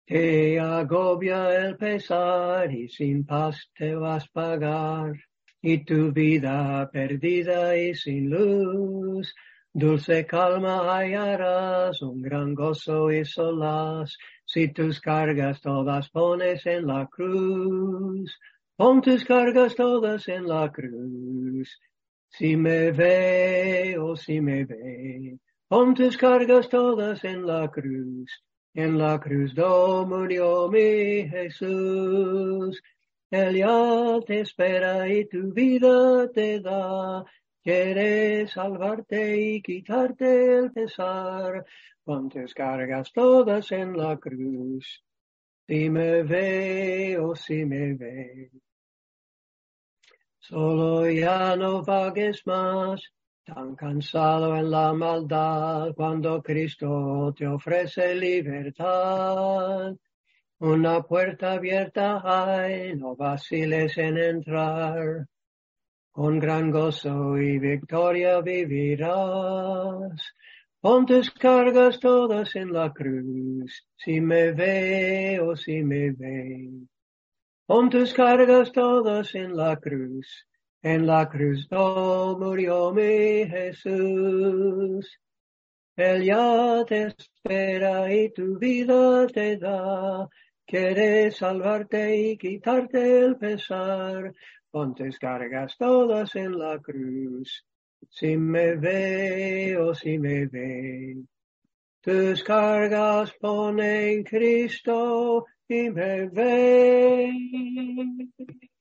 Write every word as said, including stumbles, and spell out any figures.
Te agobia el pesar y sin paz te vas a pagar, y tu vida perdida y sin luz. Dulce calma hallarás, un gran gozo y solaz, si tus cargas todas pones en la cruz. Pon tus cargas todas en la cruz. Si me ve, oh si me ve, pon tus cargas todas en la cruz. En la cruz do murió mi Jesús. Él ya te espera y tu vida te da. Quiere salvarte y quitarte el pesar. Pon tus cargas todas en la cruz. Si me ve, oh si me ve. Solo ya no vagues más, tan cansado en la maldad, cuando Cristo te ofrece libertad. Una puerta abierta hay, no vaciles en entrar. Con gran gozo y victoria vivirás. Pon tus cargas todas en la cruz, si me ve, oh si me ve. Pon tus cargas todas en la cruz, en la cruz no murió mi Jesús. Él ya te espera y tu vida te da, quiere salvarte y quitarte el pesar. Pon tus cargas todas en la cruz, si me ve, oh si me ve. Tus cargas pon en Cristo y me ve.